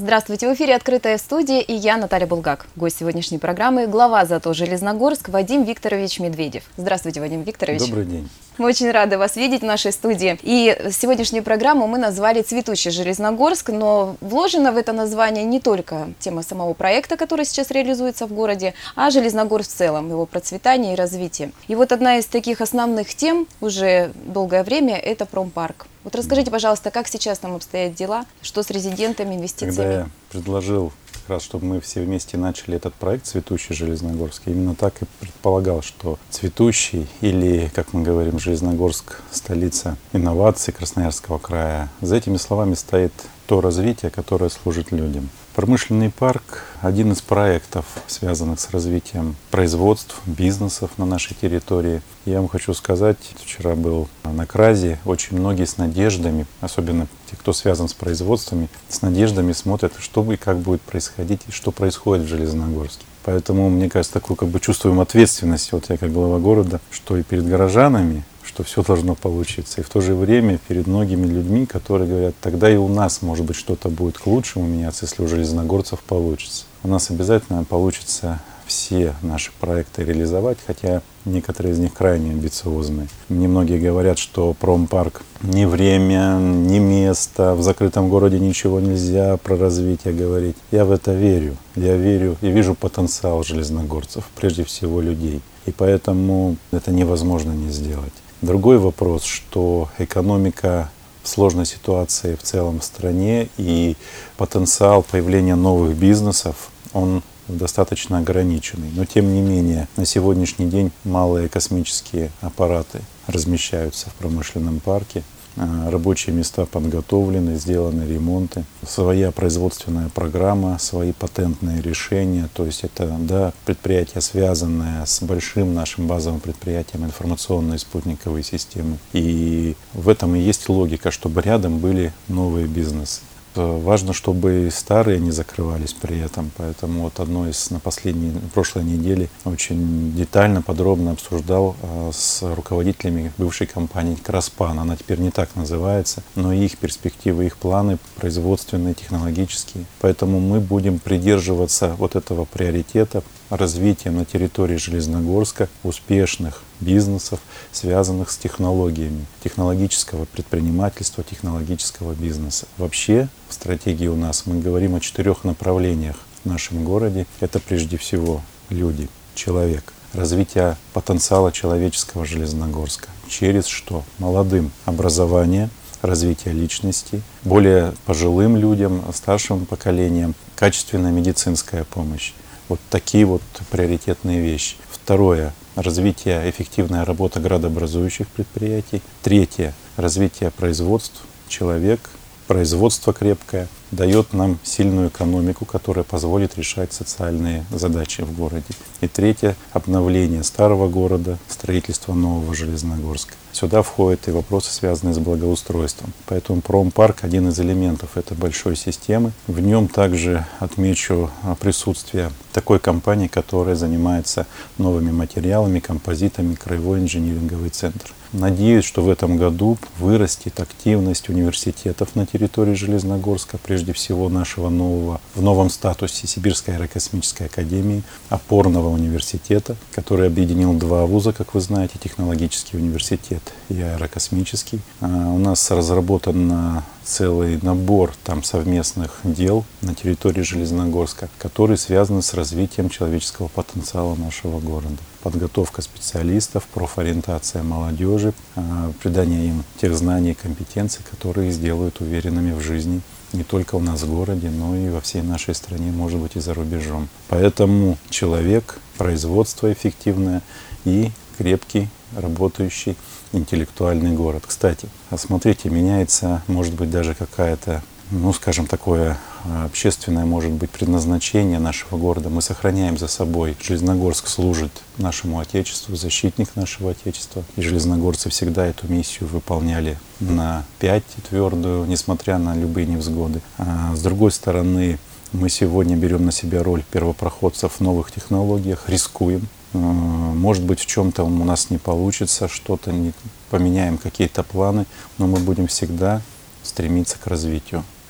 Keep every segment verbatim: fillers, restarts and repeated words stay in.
Здравствуйте, в эфире «Открытая студия» и я, Наталья Булгак. Гость сегодняшней программы – глава ЗАТО «Железногорск» Вадим Викторович Медведев. Здравствуйте, Вадим Викторович. Добрый день. Мы очень рады вас видеть в нашей студии. И сегодняшнюю программу мы назвали «Цветущий Железногорск», но вложено в это название не только тема самого проекта, который сейчас реализуется в городе, а Железногорск в целом, его процветание и развитие. И вот одна из таких основных тем уже долгое время – это промпарк. Вот расскажите, пожалуйста, как сейчас там обстоят дела, что с резидентами, инвестициями? Когда я предложил, как раз, чтобы мы все вместе начали этот проект «Цветущий Железногорск», именно так и предполагал, что цветущий, или, как мы говорим, Железногорск – столица инноваций Красноярского края, за этими словами стоит то развитие, которое служит людям. Промышленный парк – один из проектов, связанных с развитием производств, бизнесов на нашей территории. Я вам хочу сказать, вчера был на КРАЗе, очень многие с надеждами, особенно те, кто связан с производствами, с надеждами смотрят, что и как будет происходить, и что происходит в Железногорске. Поэтому, мне кажется, такую как бы чувствуем ответственность, вот я как глава города, что и перед горожанами, что все должно получиться. И в то же время перед многими людьми, которые говорят, тогда и у нас, может быть, что-то будет к лучшему меняться, если у железногорцев получится. У нас обязательно получится все наши проекты реализовать, хотя некоторые из них крайне амбициозные. Мне многие говорят, что промпарк не время, не место, в закрытом городе ничего нельзя про развитие говорить. Я в это верю. Я верю и вижу потенциал железногорцев, прежде всего людей. И поэтому это невозможно не сделать. Другой вопрос, что экономика в сложной ситуации в целом в стране и потенциал появления новых бизнесов, он достаточно ограниченный. Но тем не менее, на сегодняшний день малые космические аппараты размещаются в промышленном парке. Рабочие места подготовлены, сделаны ремонты, своя производственная программа, свои патентные решения. То есть это да, предприятие, связанное с большим нашим базовым предприятием информационной спутниковой системы. И в этом и есть логика, чтобы рядом были новые бизнесы. Важно, чтобы старые не закрывались при этом, поэтому вот одно из на последней, на прошлой неделе очень детально, подробно обсуждал а, с руководителями бывшей компании Краспан. Она теперь не так называется, но их перспективы, их планы производственные, технологические. Поэтому мы будем придерживаться вот этого приоритета развития на территории Железногорска успешных бизнесов, связанных с технологиями, технологического предпринимательства, технологического бизнеса. Вообще в стратегии у нас мы говорим о четырех направлениях в нашем городе. Это прежде всего люди, человек, развитие потенциала человеческого Железногорска. Через что? Молодым образование, развитие личности, более пожилым людям, старшим поколениям, качественная медицинская помощь. Вот такие вот приоритетные вещи. Второе – развитие, эффективная работа градообразующих предприятий. Третье – развитие производств. Человек, производство крепкое дает нам сильную экономику, которая позволит решать социальные задачи в городе. И третье – обновление старого города, строительство нового Железногорска. Сюда входят и вопросы, связанные с благоустройством. Поэтому промпарк – один из элементов этой большой системы. В нем также отмечу присутствие такой компании, которая занимается новыми материалами, композитами, краевой инжиниринговый центр. Надеюсь, что в этом году вырастет активность университетов на территории Железногорска, прежде всего нашего нового, в новом статусе Сибирской аэрокосмической академии, опорного университета, который объединил два вуза, как вы знаете, технологический университет и аэрокосмический. У нас разработан целый набор там совместных дел на территории Железногорска, которые связаны с развитием человеческого потенциала нашего города. Подготовка специалистов, профориентация молодежи, придание им тех знаний и компетенций, которые их сделают уверенными в жизни не только у нас в городе, но и во всей нашей стране, может быть, и за рубежом. Поэтому человек, производство эффективное и крепкий, работающий, интеллектуальный город. Кстати, смотрите, меняется, может быть, даже какая-то, ну, скажем, такое общественное, может быть, предназначение нашего города. Мы сохраняем за собой. Железногорск служит нашему Отечеству, защитник нашего Отечества. И железногорцы всегда эту миссию выполняли на пять твердую, несмотря на любые невзгоды. А с другой стороны, мы сегодня берем на себя роль первопроходцев в новых технологиях, рискуем. Может быть, в чем-то у нас не получится, что-то не поменяем, какие-то планы, но мы будем всегда стремиться к развитию.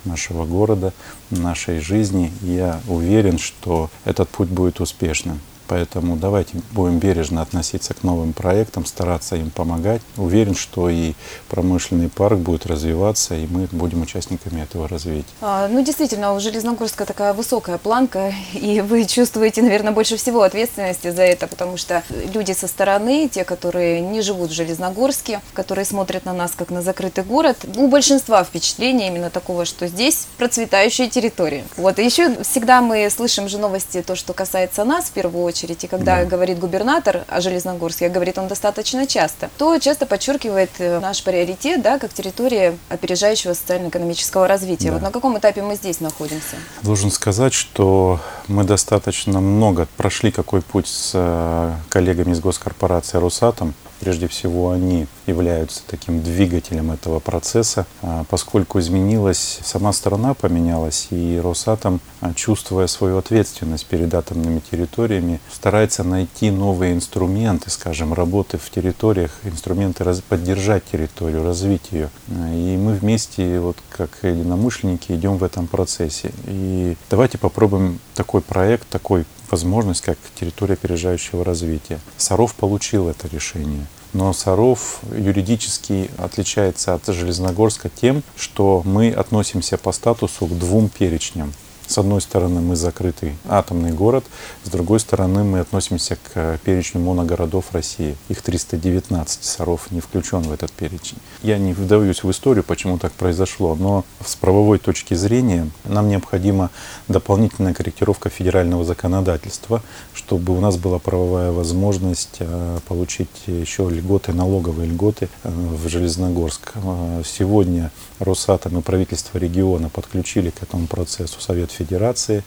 нашего города, нашей жизни. И я уверен, что этот путь будет успешным. Поэтому давайте будем бережно относиться к новым проектам, стараться им помогать. Уверен, что и промышленный парк будет развиваться, и мы будем участниками этого развития. А, ну, действительно, у Железногорска такая высокая планка, и вы чувствуете, наверное, больше всего ответственности за это, потому что люди со стороны, те, которые не живут в Железногорске, которые смотрят на нас как на закрытый город, у большинства впечатление именно такого, что здесь процветающая территория. Вот, и еще всегда мы слышим же новости, то, что касается нас в первую очередь, и когда да. говорит губернатор о Железногорске, говорит он достаточно часто, то часто подчеркивает наш приоритет, да, как территория опережающего социально-экономического развития. Да. Вот на каком этапе мы здесь находимся? Должен сказать, что мы достаточно много прошли какой путь с коллегами из госкорпорации «Росатом». Прежде всего, они являются таким двигателем этого процесса, поскольку изменилась, сама страна поменялась, и Росатом, чувствуя свою ответственность перед атомными территориями, старается найти новые инструменты, скажем, работы в территориях, инструменты раз, поддержать территорию, развить ее. И мы вместе, вот как единомышленники, идем в этом процессе. И давайте попробуем такой проект, такой возможность, как территория опережающего развития. Саров получил это решение. Но Саров юридически отличается от Железногорска тем, что мы относимся по статусу к двум перечням. С одной стороны, мы закрытый атомный город, с другой стороны, мы относимся к перечню моногородов России. Их триста девятнадцать, Саров не включен в этот перечень. Я не вдаюсь в историю, почему так произошло, но с правовой точки зрения нам необходима дополнительная корректировка федерального законодательства, чтобы у нас была правовая возможность получить еще льготы, налоговые льготы в Железногорск. Сегодня Росатом и правительство региона подключили к этому процессу Совет Федерации,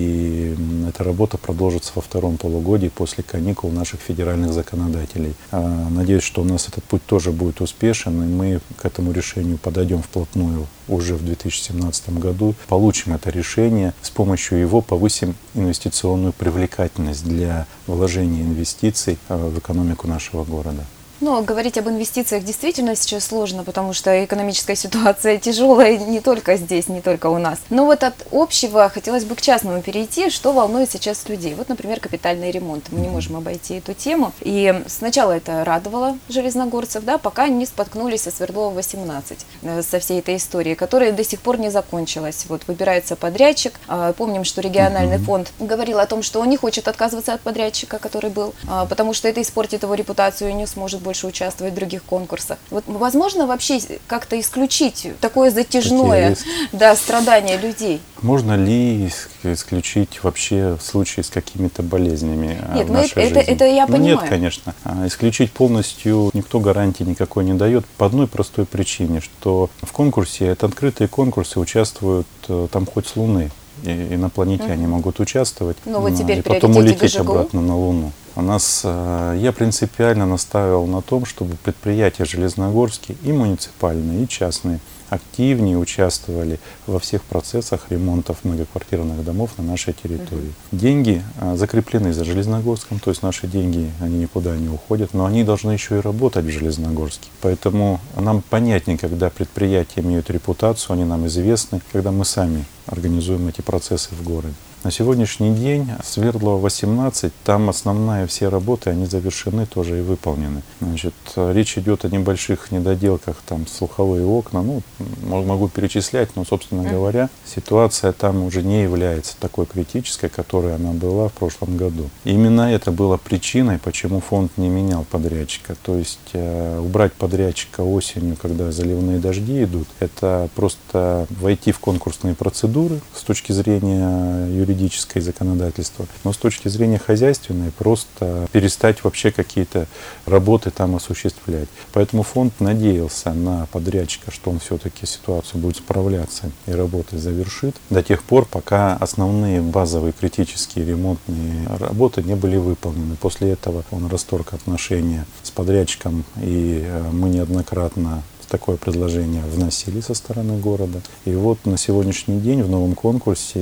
и эта работа продолжится во втором полугодии после каникул наших федеральных законодателей. Надеюсь, что у нас этот путь тоже будет успешен, и мы к этому решению подойдем вплотную уже в две тысячи семнадцатом году, получим это решение, с помощью его повысим инвестиционную привлекательность для вложения инвестиций в экономику нашего города. Но говорить об инвестициях действительно сейчас сложно, потому что экономическая ситуация тяжелая не только здесь, не только у нас. Но вот от общего хотелось бы к частному перейти, что волнует сейчас людей. Вот, например, капитальный ремонт. Мы не можем обойти эту тему. И сначала это радовало железногорцев, да, пока не споткнулись со Свердлова восемнадцать, со всей этой историей, которая до сих пор не закончилась. Вот выбирается подрядчик. Помним, что региональный фонд говорил о том, что он не хочет отказываться от подрядчика, который был, потому что это испортит его репутацию и не сможет больше больше участвовать в других конкурсах. Вот возможно вообще как-то исключить такое затяжное да, страдание людей? Можно ли исключить вообще случаи с какими-то болезнями Нет, в нашей это, жизни? Это, это я ну, понимаю. Нет, конечно. Исключить полностью никто гарантии никакой не дает по одной простой причине, что в конкурсе, это открытые конкурсы, участвуют там хоть с Луны. И инопланетяне угу. могут участвовать, ну, вот теперь и потом улететь ГЖГУ. обратно на Луну. У нас, я принципиально настаивал на том, чтобы предприятия железногорские, и муниципальные, и частные, активнее участвовали во всех процессах ремонтов многоквартирных домов на нашей территории. Uh-huh. Деньги закреплены за Железногорском, то есть наши деньги, они никуда не уходят, но они должны еще и работать в Железногорске. Поэтому нам понятнее, когда предприятия имеют репутацию, они нам известны, когда мы сами организуем эти процессы в городе. На сегодняшний день Свердлова восемнадцать, там основная все работы, они завершены тоже и выполнены. Значит, речь идет о небольших недоделках, там слуховые окна, ну, могу перечислять, но, собственно говоря, ситуация там уже не является такой критической, которой она была в прошлом году. И именно это было причиной, почему фонд не менял подрядчика. То есть э, убрать подрядчика осенью, когда заливные дожди идут, это просто войти в конкурсные процедуры с точки зрения юридической, юридическое законодательство, но с точки зрения хозяйственной просто перестать вообще какие-то работы там осуществлять. Поэтому фонд надеялся на подрядчика, что он все-таки ситуацию будет справляться и работы завершит до тех пор, пока основные базовые критические ремонтные работы не были выполнены. После этого он расторг отношения с подрядчиком, и мы неоднократно такое предложение вносили со стороны города. И вот на сегодняшний день в новом конкурсе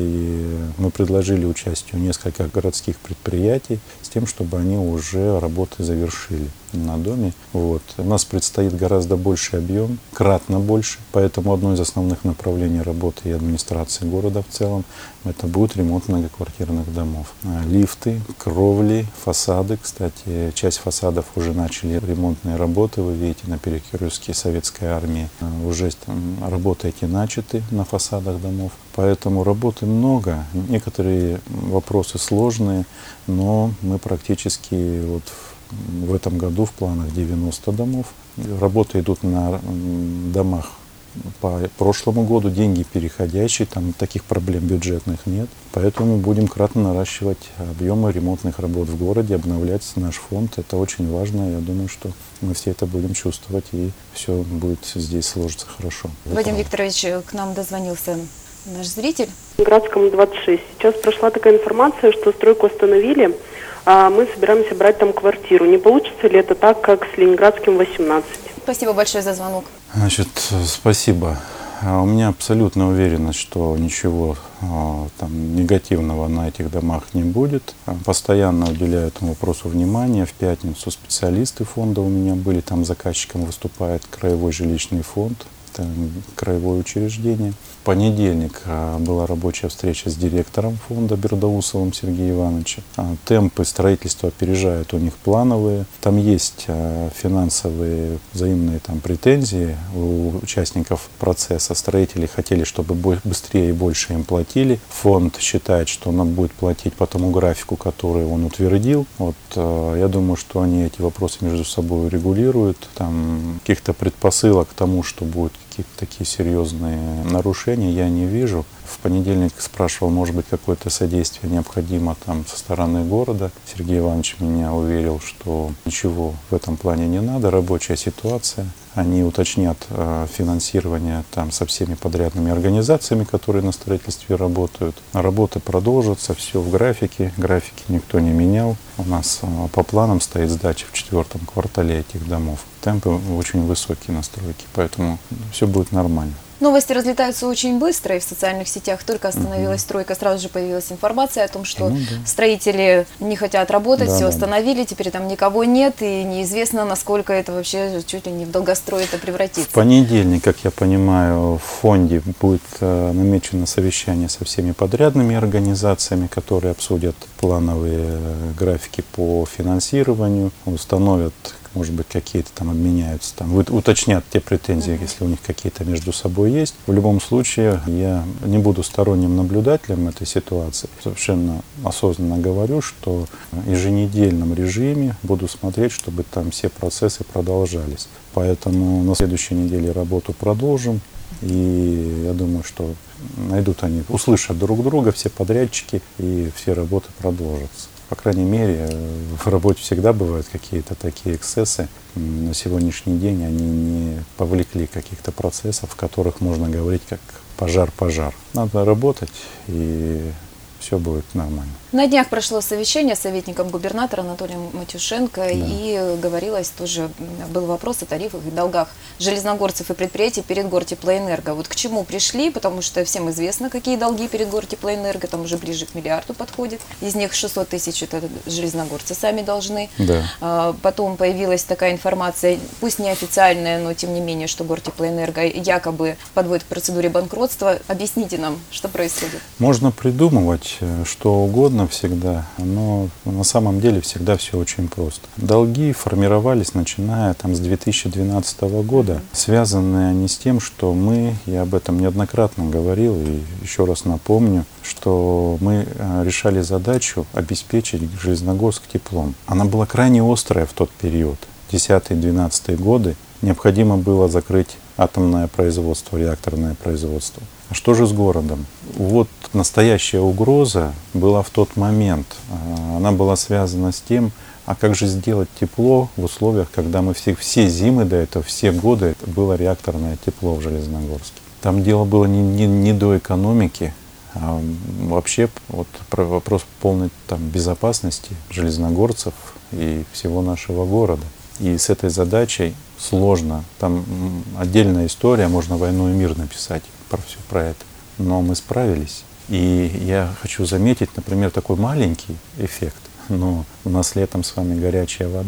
мы предложили участию несколько городских предприятий с тем, чтобы они уже работы завершили. на доме. Вот. У нас предстоит гораздо больший объем, кратно больше, поэтому одно из основных направлений работы и администрации города в целом это будет ремонт многоквартирных домов. Лифты, кровли, фасады. Кстати, часть фасадов уже начали ремонтные работы. Вы видите, на перекрестке Советской армии уже работы эти начаты на фасадах домов. Поэтому работы много. Некоторые вопросы сложные, но мы практически вот в этом году в планах девяносто домов. Работы идут на домах по прошлому году, деньги переходящие, там таких проблем бюджетных нет. Поэтому будем кратно наращивать объемы ремонтных работ в городе, обновлять наш фонд. Это очень важно. Я думаю, что мы все это будем чувствовать, и все будет здесь сложиться хорошо. Вадим Викторович, к нам дозвонился наш зритель. В Ленинградском двадцать шесть. Сейчас прошла такая информация, что стройку остановили, а мы собираемся брать там квартиру. Не получится ли это так, как с Ленинградским восемнадцать? Спасибо большое за звонок. Значит, спасибо. У меня абсолютная уверенность, что ничего там негативного на этих домах не будет. Постоянно уделяю этому вопросу внимание. В пятницу специалисты фонда у меня были, там заказчиком выступает Краевой жилищный фонд, это краевое учреждение. В понедельник была рабочая встреча с директором фонда Бердаусовым Сергеем Ивановичем. Темпы строительства опережают у них плановые. Там есть финансовые взаимные там претензии у участников процесса. Строители хотели, чтобы быстрее и больше им платили. Фонд считает, что он будет платить по тому графику, который он утвердил. Вот, я думаю, что они эти вопросы между собой регулируют. Там каких-то предпосылок к тому, что будут какие-то такие серьезные нарушения, я не вижу. В понедельник спрашивал, может быть, какое-то содействие необходимо там со стороны города. Сергей Иванович меня уверил, что ничего в этом плане не надо, рабочая ситуация. Они уточнят э, финансирование там со всеми подрядными организациями, которые на строительстве работают. Работы продолжатся, все в графике. Графики никто не менял. У нас э, по планам стоит сдача в четвертом квартале этих домов. Темпы очень высокие на стройке, поэтому все будет нормально. Новости разлетаются очень быстро, и в социальных сетях только остановилась стройка, сразу же появилась информация о том, что ну, да. строители не хотят работать, да, все да. остановили, теперь там никого нет, и неизвестно, насколько это вообще чуть ли не в долгострой это превратится. В понедельник, как я понимаю, в фонде будет э, намечено совещание со всеми подрядными организациями, которые обсудят плановые э, графики по финансированию, установят, может быть, какие-то там обменяются, там, уточнят те претензии, mm-hmm. если у них какие-то между собой есть. В любом случае, я не буду сторонним наблюдателем этой ситуации. Совершенно осознанно говорю, что в еженедельном режиме буду смотреть, чтобы там все процессы продолжались. Поэтому на следующей неделе работу продолжим. И я думаю, что найдут они, услышат друг друга, все подрядчики, и все работы продолжатся. По крайней мере, в работе всегда бывают какие-то такие эксцессы. На сегодняшний день они не повлекли каких-то процессов, в которых можно говорить как пожар-пожар. Надо работать, и все будет нормально. На днях прошло совещание с советником губернатора Анатолием Матюшенко, да. и говорилось тоже, был вопрос о тарифах и долгах железногорцев и предприятий перед Гортеплоэнерго. Вот к чему пришли, потому что всем известно, какие долги перед Гортеплоэнерго, там уже ближе к миллиарду подходит. Из них шестьсот тысяч это железногорцы сами должны. Да. А, потом появилась такая информация, пусть неофициальная, но тем не менее, что Гортеплоэнерго якобы подводит к процедуре банкротства. Объясните нам, что происходит. Можно придумывать что угодно всегда, но на самом деле всегда все очень просто. Долги формировались, начиная там, с две тысячи двенадцатого года. Связаны они с тем, что мы, я об этом неоднократно говорил и еще раз напомню, что мы решали задачу обеспечить Железногорск теплом. Она была крайне острая в тот период, десятые-двенадцатые годы. Необходимо было закрыть атомное производство, реакторное производство. А что же с городом? Вот настоящая угроза была в тот момент. Она была связана с тем, а как же сделать тепло в условиях, когда мы все, все зимы до этого, все годы было реакторное тепло в Железногорске. Там дело было не, не, не до экономики, а вообще вот вопрос полной там, безопасности железногорцев и всего нашего города. И с этой задачей сложно. Там отдельная история, можно «Войну и мир» написать про все про это. Но мы справились. И я хочу заметить, например, такой маленький эффект. Но у нас летом с вами горячая вода,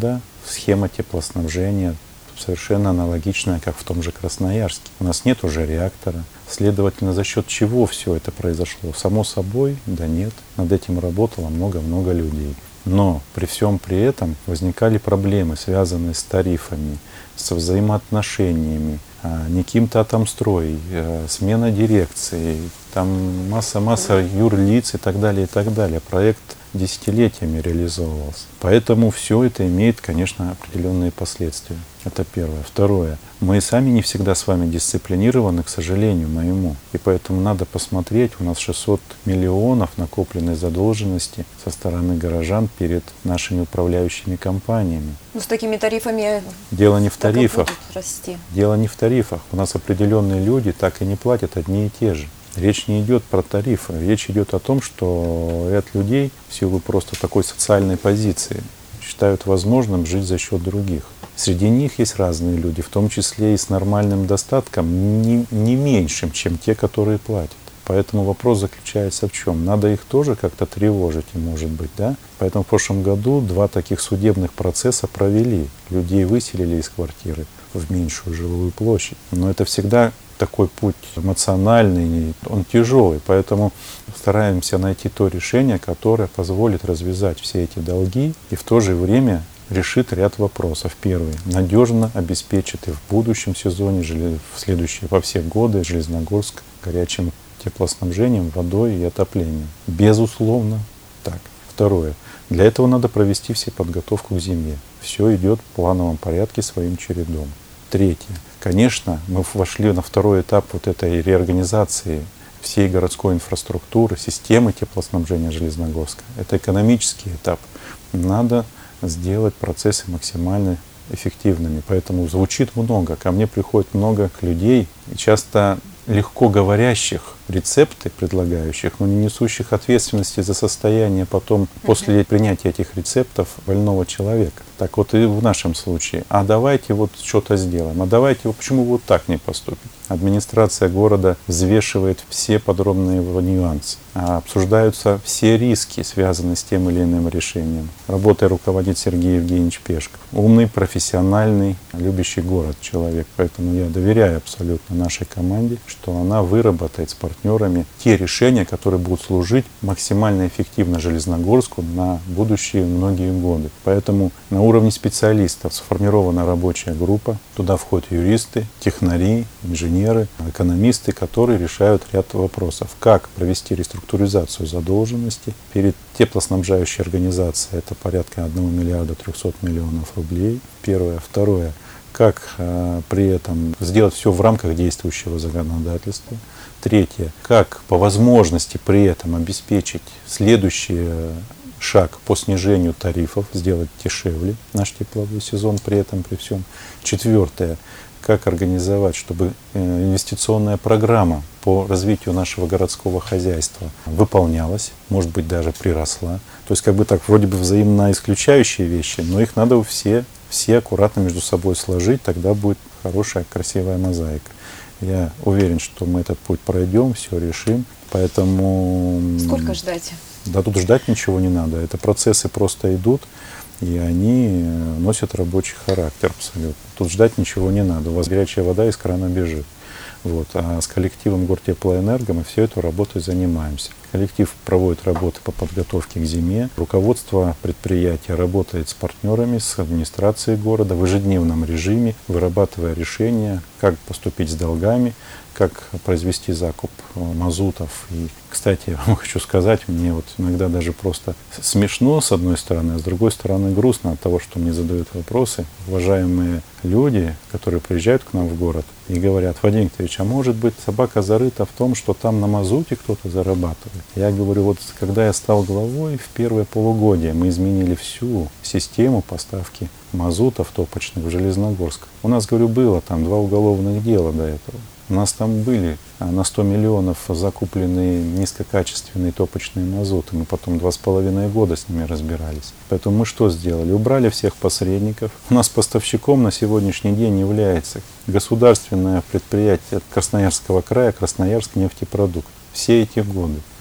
схема теплоснабжения совершенно аналогичная, как в том же Красноярске. У нас нет уже реактора. Следовательно, за счет чего все это произошло? Само собой, да нет. Над этим работало много-много людей. Но при всем при этом возникали проблемы, связанные с тарифами, со взаимоотношениями, не каким-то Атомстрой, смена дирекции, там масса-масса юрлиц и так далее, и так далее. Проект десятилетиями реализовывался. Поэтому все это имеет, конечно, определенные последствия. Это первое. Второе. Мы сами не всегда с вами дисциплинированы, к сожалению моему. И поэтому надо посмотреть, у нас шестьсот миллионов накопленной задолженности со стороны горожан перед нашими управляющими компаниями. Ну, с такими тарифами Дело не в так и тарифах. будет расти. Дело не в тарифах. У нас определенные люди так и не платят одни и те же. Речь не идет про тарифы. Речь идет о том, что ряд людей в силу просто такой социальной позиции считают возможным жить за счет других. Среди них есть разные люди, в том числе и с нормальным достатком, не, не меньшим, чем те, которые платят. Поэтому вопрос заключается в чем? Надо их тоже как-то тревожить, может быть, да? Поэтому в прошлом году два таких судебных процесса провели. Людей выселили из квартиры в меньшую жилую площадь. Но это всегда такой путь эмоциональный, он тяжелый. Поэтому стараемся найти то решение, которое позволит развязать все эти долги и в то же время решит ряд вопросов. Первый. Надежно обеспечит и в будущем сезоне, в следующие, во все годы Железногорск горячим теплоснабжением, водой и отоплением. Безусловно так. Второе. Для этого надо провести все подготовку к зиме. Все идет в плановом порядке своим чередом. Третье. Конечно, мы вошли на второй этап вот этой реорганизации всей городской инфраструктуры, системы теплоснабжения Железногорска. Это экономический этап. Надо сделать процессы максимально эффективными. Поэтому звучит много. Ко мне приходит много людей, и часто легко говорящих, рецепты предлагающих, но не несущих ответственности за состояние потом, после принятия этих рецептов, больного человека. Так вот и в нашем случае. А давайте вот что-то сделаем. А давайте, вот почему вы вот так не поступите? Администрация города взвешивает все подробные нюансы. Обсуждаются все риски, связанные с тем или иным решением. Работой руководит Сергей Евгеньевич Пешков. Умный, профессиональный, любящий город человек. Поэтому я доверяю абсолютно нашей команде, что она выработает с партнерами те решения, которые будут служить максимально эффективно Железногорску на будущие многие годы. Поэтому на уровне специалистов сформирована рабочая группа. Туда входят юристы, технари, инженеры, экономисты, которые решают ряд вопросов. Как провести реструктуризацию задолженности перед теплоснабжающей организацией. Это порядка одного миллиарда трехсот миллионов рублей. Первое. Второе. Как э, при этом сделать все в рамках действующего законодательства. Третье. Как по возможности при этом обеспечить следующий шаг по снижению тарифов, сделать дешевле наш тепловой сезон при этом, при всем. Четвертое. Как организовать, чтобы инвестиционная программа по развитию нашего городского хозяйства выполнялась, может быть, даже приросла. То есть как бы так вроде бы взаимно исключающие вещи, но их надо все, все аккуратно между собой сложить, тогда будет хорошая, красивая мозаика. Я уверен, что мы этот путь пройдем, все решим. Поэтому... Сколько ждать? Да тут ждать ничего не надо. Это процессы просто идут, и они носят рабочий характер абсолютно. Тут ждать ничего не надо. У вас горячая вода из крана бежит. Вот. А с коллективом Гортеплоэнерго мы все эту работой занимаемся. Коллектив проводит работы по подготовке к зиме. Руководство предприятия работает с партнерами, с администрацией города в ежедневном режиме, вырабатывая решения, как поступить с долгами, как произвести закуп мазутов. И, кстати, я вам хочу сказать, мне вот иногда даже просто смешно с одной стороны, а с другой стороны грустно от того, что мне задают вопросы уважаемые люди, которые приезжают к нам в город и говорят: Вадим Викторович, а может быть собака зарыта в том, что там на мазуте кто-то зарабатывает? Я говорю, вот когда я стал главой, в первое полугодие мы изменили всю систему поставки мазутов топочных в Железногорск. У нас, говорю, было там два уголовных дела до этого. У нас там были на сто миллионов закупленные низкокачественные топочные мазуты. Мы потом два с половиной года с ними разбирались. Поэтому мы что сделали? Убрали всех посредников. У нас поставщиком на сегодняшний день является государственное предприятие Красноярского края, Красноярск нефтепродукт. Все эти годы.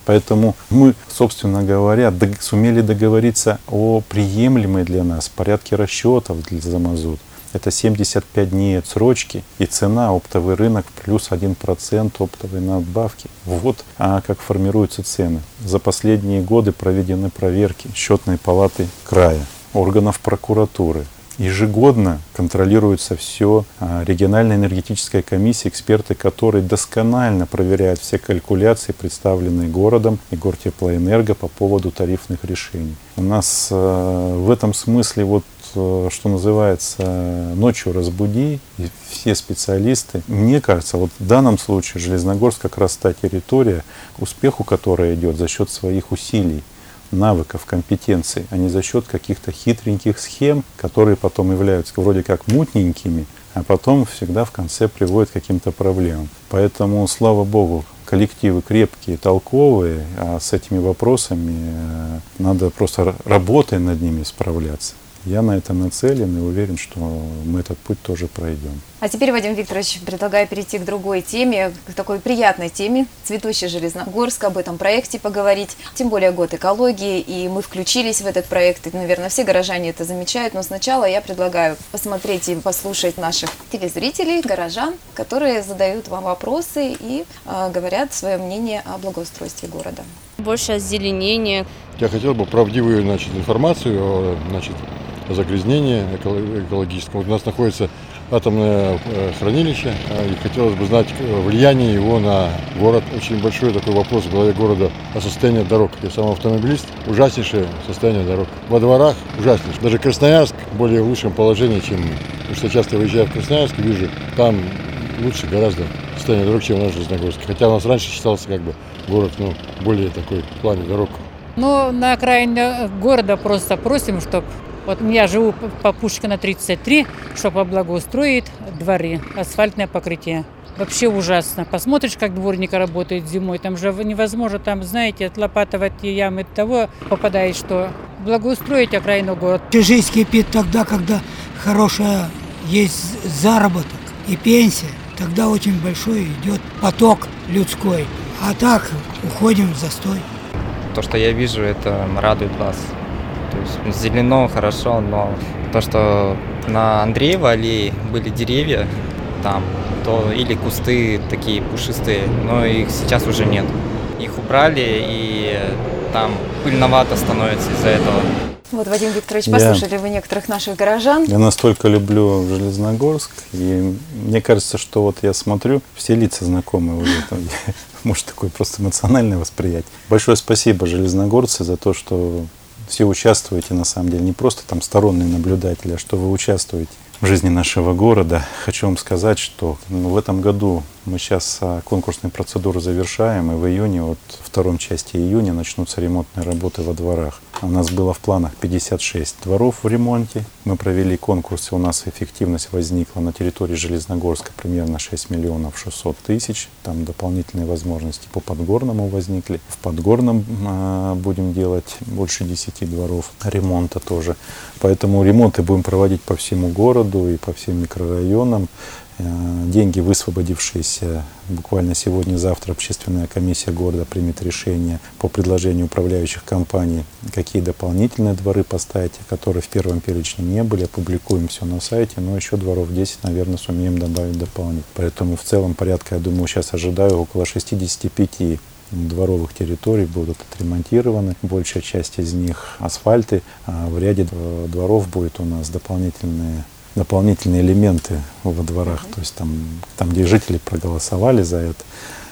Поэтому мы, собственно говоря, сумели договориться о приемлемой для нас порядке расчетов для за мазут. Это семьдесят пять дней отсрочки и цена, оптовый рынок плюс один процент оптовой надбавки. Вот а как формируются цены. За последние годы проведены проверки Счетной палаты края, органов прокуратуры. Ежегодно контролируется все региональная энергетическая комиссия, эксперты которой досконально проверяют все калькуляции, представленные городом и Гортеплоэнерго по поводу тарифных решений. У нас в этом смысле вот что называется, ночью разбуди, и все специалисты. Мне кажется, вот в данном случае Железногорск как раз та территория, к успеху которой идет за счет своих усилий, навыков, компетенций, а не за счет каких-то хитреньких схем, которые потом являются вроде как мутненькими, а потом всегда в конце приводят к каким-то проблемам. Поэтому, слава богу, коллективы крепкие, толковые, а с этими вопросами надо просто работой над ними справляться. Я на это нацелен и уверен, что мы этот путь тоже пройдем. А теперь, Вадим Викторович, предлагаю перейти к другой теме, к такой приятной теме, цветущий Железногорск, об этом проекте поговорить. Тем более год экологии, и мы включились в этот проект, и, наверное, все горожане это замечают. Но сначала я предлагаю посмотреть и послушать наших телезрителей, горожан, которые задают вам вопросы и э, говорят свое мнение о благоустройстве города. Больше озеленения. Я хотел бы правдивую, значит, информацию, значит, о загрязнении экологическом. Вот у нас находится атомное хранилище, и хотелось бы знать влияние его на город. Очень большой такой вопрос в голове города о состоянии дорог. Я сам автомобилист, ужаснейшее состояние дорог. Во дворах ужаснейшее. Даже Красноярск более в лучшем положении, чем мы. Потому что часто выезжаю в Красноярск и вижу, там лучше гораздо состояние дорог, чем у нас в Железногорске. Хотя у нас раньше считался как бы город, ну, более такой в плане дорог. Ну, на окраине города просто просим, чтобы... Вот я живу по Пушкина тридцать три, чтобы благоустроить дворы, асфальтное покрытие. Вообще ужасно. Посмотришь, как дворника работает зимой, там же невозможно, там, знаете, отлопатывать ямы, того попадаешь, что благоустроить окраину города. Жизнь кипит тогда, когда хорошая есть заработок и пенсия. Тогда очень большой идет поток людской. А так уходим в застой. То, что я вижу, это радует глаз. То есть зелено, хорошо, но то, что на Андреева аллее были деревья, там, то или кусты такие пушистые, но их сейчас уже нет. Их убрали, и там пыльновато становится из-за этого. Вот, Вадим Викторович, послушали я, вы некоторых наших горожан. Я настолько люблю Железногорск, и мне кажется, что вот я смотрю, все лица знакомые уже. Там, может, такое просто эмоциональное восприятие. Большое спасибо, железногорцы, за то, что все участвуете, на самом деле, не просто там сторонние наблюдатели, а что вы участвуете в жизни нашего города. Хочу вам сказать, что ну, в этом году мы сейчас конкурсные процедуры завершаем, и в июне, вот в втором части июня, начнутся ремонтные работы во дворах. У нас было в планах пятьдесят шесть дворов в ремонте. Мы провели конкурсы, у нас эффективность возникла на территории Железногорска примерно шесть миллионов шестьсот тысяч. Там дополнительные возможности по Подгорному возникли. В Подгорном э, будем делать больше десяти дворов ремонта тоже. Поэтому ремонты будем проводить по всему городу и по всем микрорайонам. Деньги, высвободившиеся буквально сегодня-завтра, общественная комиссия города примет решение по предложению управляющих компаний, какие дополнительные дворы поставить, которые в первом перечне не были. Опубликуем все на сайте, но еще дворов десять, наверное, сумеем добавить дополнительно. Поэтому в целом порядка, я думаю, сейчас ожидаю около шестидесяти пяти дворовых территорий будут отремонтированы. Большая часть из них асфальты, а в ряде дворов будет у нас дополнительные дополнительные элементы во дворах, то есть там, там где жители проголосовали за это,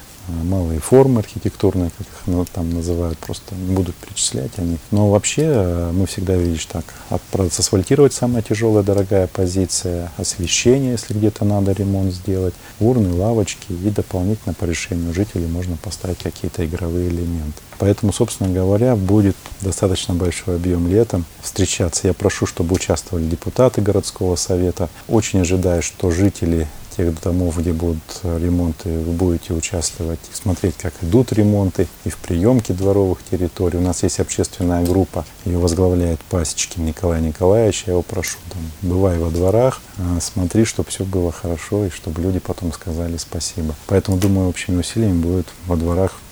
малые формы архитектурные, как их ну, там называют, просто не будут перечислять они. Но вообще мы всегда, видишь, так, асфальтировать самая тяжелая, дорогая позиция, освещение, если где-то надо ремонт сделать, урны, лавочки, и дополнительно по решению жителей можно поставить какие-то игровые элементы. Поэтому, собственно говоря, будет достаточно большой объем летом встречаться. Я прошу, чтобы участвовали депутаты городского совета. Очень ожидаю, что жители тех домов, где будут ремонты, вы будете участвовать, смотреть, как идут ремонты, и в приемке дворовых территорий. У нас есть общественная группа, ее возглавляет Пасечкин Николай Николаевич. Я его прошу, там, бывай во дворах, смотри, чтобы все было хорошо, и чтобы люди потом сказали спасибо. Поэтому, думаю, общими усилиями будет во дворах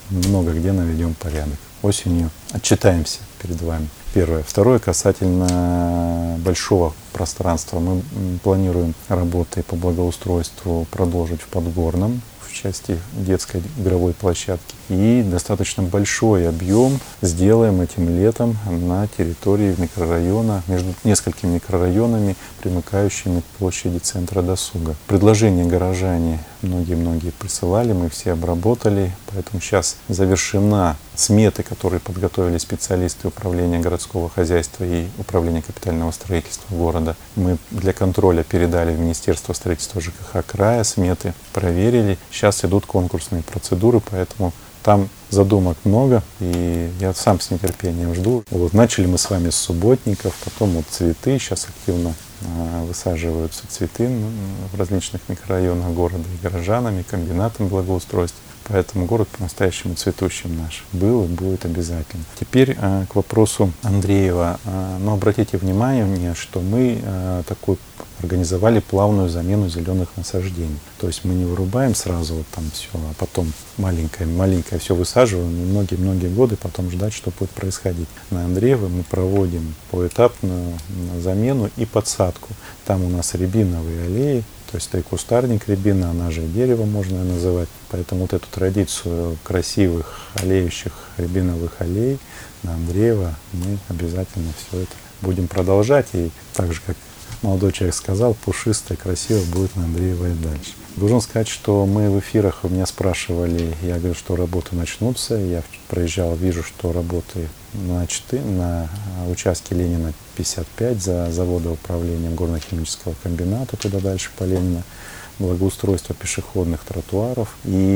много где наведем порядок. Осенью отчитаемся перед вами. Первое. Второе, касательно большого пространства. Мы планируем работы по благоустройству продолжить в Подгорном, в части детской игровой площадки. И достаточно большой объем сделаем этим летом на территории микрорайона, между несколькими микрорайонами, примыкающими к площади центра досуга. Предложения горожане многие-многие присылали, мы все обработали, поэтому сейчас завершена сметы, которые подготовили специалисты управления городского хозяйства и управления капитального строительства города. Мы для контроля передали в Министерство строительства ЖКХ края сметы, проверили. Сейчас идут конкурсные процедуры, поэтому там задумок много, и я сам с нетерпением жду. Вот, начали мы с вами с субботников, потом вот цветы, сейчас активно э, высаживаются цветы в различных микрорайонах города и горожанами, комбинатом благоустройства. Поэтому город по-настоящему цветущим наш был и будет обязательно. Теперь э, к вопросу Андреева. Э, но обратите внимание, что мы э, такой организовали плавную замену зеленых насаждений. То есть мы не вырубаем сразу вот там все, а потом маленькое, маленькое все высаживаем и многие-многие годы потом ждать, что будет происходить. На Андреево мы проводим поэтапную замену и подсадку. Там у нас рябиновые аллеи, то есть это и кустарник рябина, она же и дерево можно называть. Поэтому вот эту традицию красивых аллеющих рябиновых аллей на Андреево мы обязательно все это будем продолжать. И так же, как молодой человек сказал, пушисто и красиво будет на Андреево и дальше. Должен сказать, что мы в эфирах, у меня спрашивали, я говорю, что работы начнутся. Я проезжал, вижу, что работы начаты на участке Ленина пятьдесят пять за заводоуправлением горно-химического комбината, туда дальше по Ленина, благоустройство пешеходных тротуаров.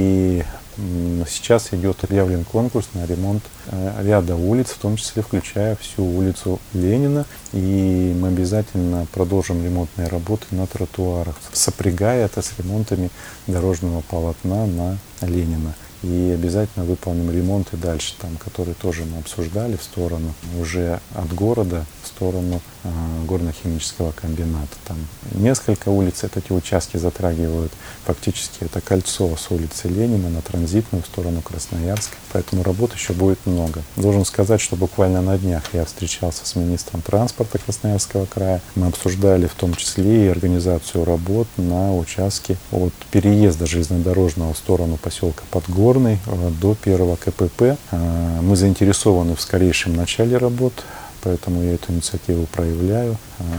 И сейчас идет объявлен конкурс на ремонт ряда улиц, в том числе включая всю улицу Ленина. И мы обязательно продолжим ремонтные работы на тротуарах, сопрягая это с ремонтами дорожного полотна на Ленина. И обязательно выполним ремонты дальше, там, которые тоже мы обсуждали, в сторону уже от города, в сторону э, горно-химического комбината. Там несколько улиц, эти участки затрагивают. Фактически это кольцо с улицы Ленина на Транзитную в сторону Красноярска. Поэтому работы еще будет много. Должен сказать, что буквально на днях я встречался с министром транспорта Красноярского края. Мы обсуждали в том числе и организацию работ на участке от переезда железнодорожного в сторону поселка Подгорный до первого ка пэ пэ. Мы заинтересованы в скорейшем начале работ, поэтому я эту инициативу проявляю.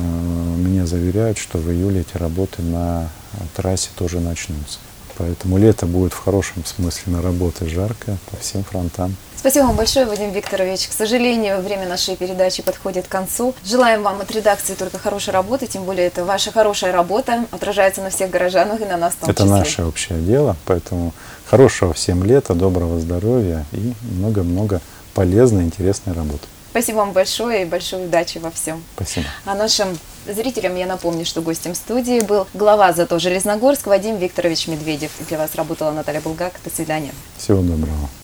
Меня заверяют, что в июле эти работы на трассе тоже начнутся. Поэтому лето будет в хорошем смысле на работы жарко по всем фронтам. Спасибо вам большое, Вадим Викторович. К сожалению, время нашей передачи подходит к концу. Желаем вам от редакции только хорошей работы, тем более это ваша хорошая работа отражается на всех горожанах и на нас в том числе. Это наше общее дело, поэтому хорошего всем лета, доброго здоровья и много-много полезной, интересной работы. Спасибо вам большое и большой удачи во всем. Спасибо. А нашим зрителям я напомню, что гостем студии был глава ЗАТО Железногорск Вадим Викторович Медведев. Для вас работала Наталья Булгак. До свидания. Всего доброго.